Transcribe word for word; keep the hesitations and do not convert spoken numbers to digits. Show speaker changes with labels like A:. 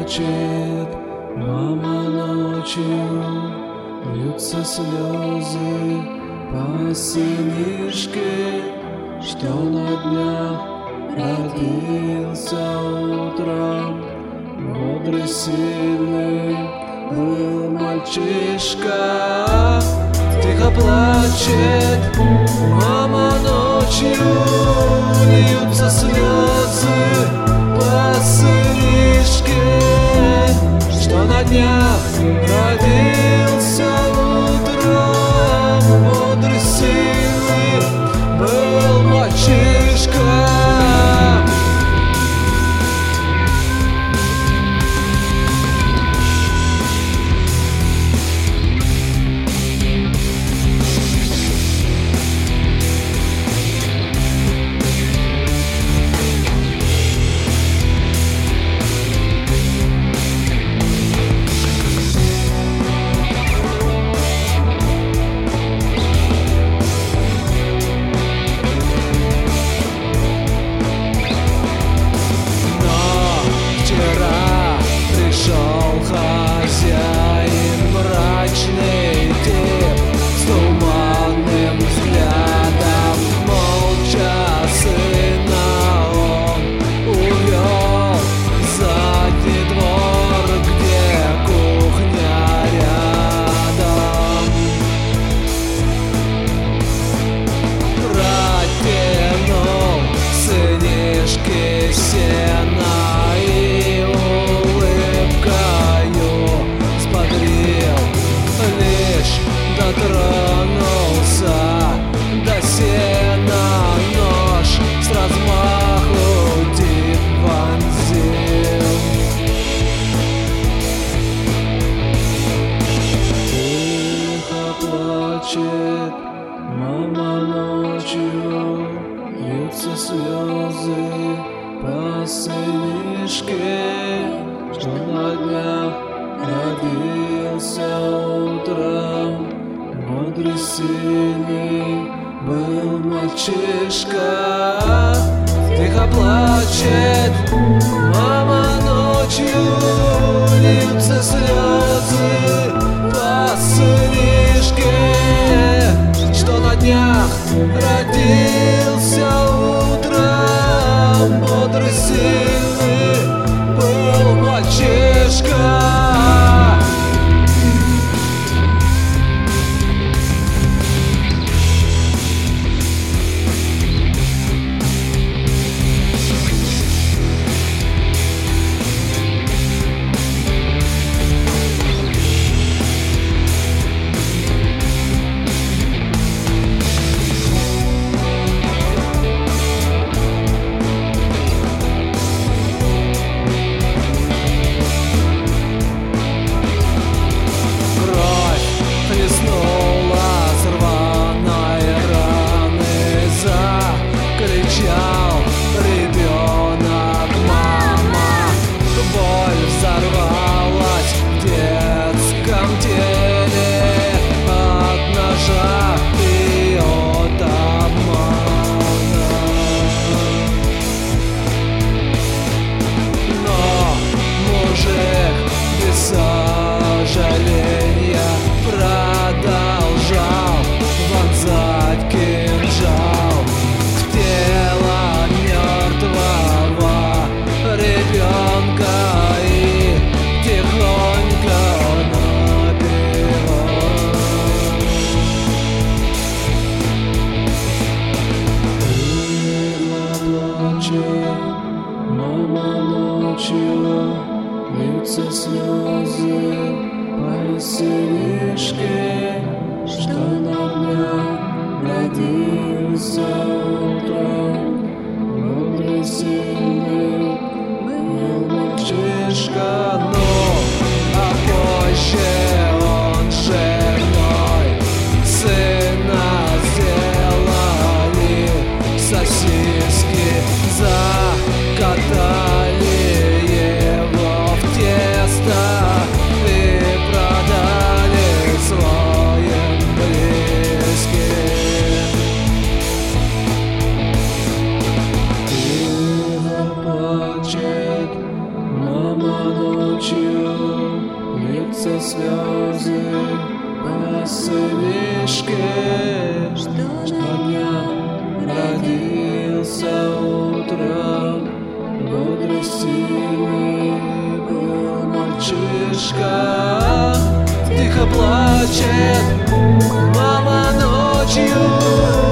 A: плачет, мама ночью, льются слезы по сынишке, что на днях родился утром. Бодрый, сильный был мальчишка, тихо плачет, мама ночью, льются слезы по сынишке, что на днях родился утром. Бодрый, сильный был мальчишка. Хозяин мрачный тип с туманным взглядом, молча сына он увел в задний двор, где кухня рядом. Протянул сынишке сена и дотронулся до сена, нож с размаху дип вонзил. Тихо плачет мама ночью, льются слезы по сынишке, что на днях родился утром. Бодрый, сильный был мальчишка, тихо плачет мама ночью, льются слезы по сынишке, что на днях родился утром. Бодрый, сильный был мальчишка. Ребенок, мама, боль взорвалась в детском теле от ножа и от обмана. Но мужик без сожаления продолжал вонзать кинжал в тело ребенка и тихонько напевал. Тихо плачет мама ночью, льются слезы по сынишке, что на днях родился утром. Бодрый, сильный мальчишка, но а позже он женой сына сделали, сосиски закатали его в тесто и продали своим близким. Тихо плачет Мама ночью льются слезы по сынишке, что дня родился утром. Бодрый, сильный был мальчишка, тихо плачет мама ночью.